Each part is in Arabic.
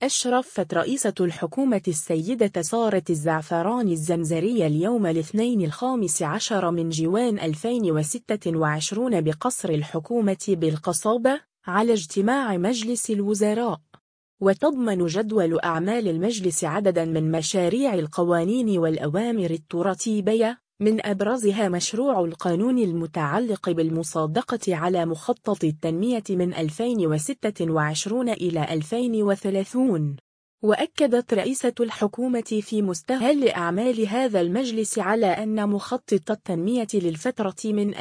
أشرفت رئيسة الحكومة السيدة سارة الزعفران الزمزرية اليوم الاثنين 15 من جوان 2026 بقصر الحكومة بالقصابة على اجتماع مجلس الوزراء. وتضمن جدول أعمال المجلس عددا من مشاريع القوانين والأوامر الترتيبية، من أبرزها مشروع القانون المتعلق بالمصادقة على مخطط التنمية من 2026 إلى 2030. وأكدت رئيسة الحكومة في مستهل أعمال هذا المجلس على أن مخطط التنمية للفترة من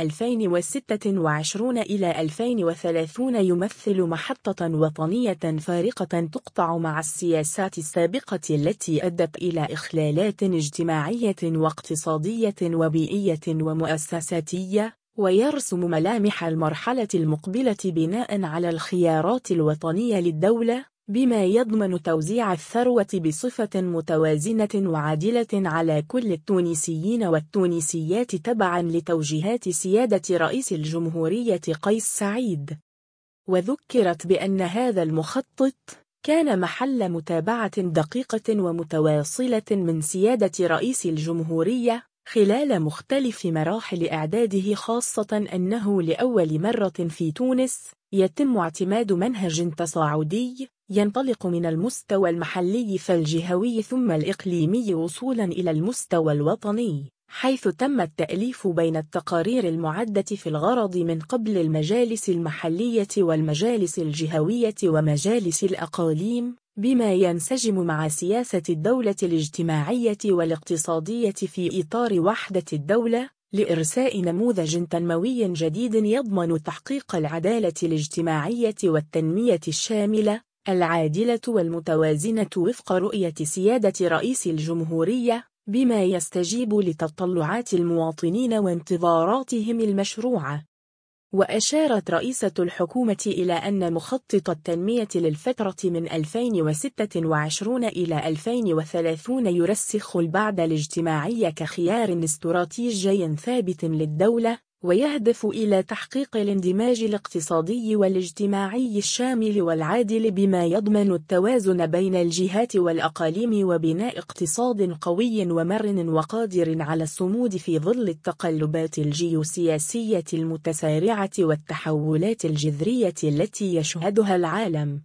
2026 إلى 2030 يمثل محطة وطنية فارقة تقطع مع السياسات السابقة التي أدت إلى إخلالات اجتماعية واقتصادية وبيئية ومؤسساتية، ويرسم ملامح المرحلة المقبلة بناء على الخيارات الوطنية للدولة، بما يضمن توزيع الثروة بصفة متوازنة وعادلة على كل التونسيين والتونسيات تبعاً لتوجيهات سيادة رئيس الجمهورية قيس سعيد. وذكرت بأن هذا المخطط كان محل متابعة دقيقة ومتواصلة من سيادة رئيس الجمهورية خلال مختلف مراحل إعداده، خاصة أنه لأول مرة في تونس يتم اعتماد منهج تصاعدي ينطلق من المستوى المحلي فالجهوي ثم الإقليمي وصولا إلى المستوى الوطني، حيث تم التأليف بين التقارير المعدة في الغرض من قبل المجالس المحلية والمجالس الجهوية ومجالس الأقاليم، بما ينسجم مع سياسة الدولة الاجتماعية والاقتصادية في إطار وحدة الدولة، لإرساء نموذج تنموي جديد يضمن تحقيق العدالة الاجتماعية والتنمية الشاملة العادلة والمتوازنة وفق رؤية سيادة رئيس الجمهورية، بما يستجيب لتطلعات المواطنين وانتظاراتهم المشروعة. وأشارت رئيسة الحكومة إلى أن مخطط التنمية للفترة من 2026 إلى 2030 يرسخ البعد الاجتماعي كخيار استراتيجي ثابت للدولة، ويهدف إلى تحقيق الاندماج الاقتصادي والاجتماعي الشامل والعادل، بما يضمن التوازن بين الجهات والأقاليم وبناء اقتصاد قوي ومرن وقادر على الصمود في ظل التقلبات الجيوسياسية المتسارعة والتحولات الجذرية التي يشهدها العالم.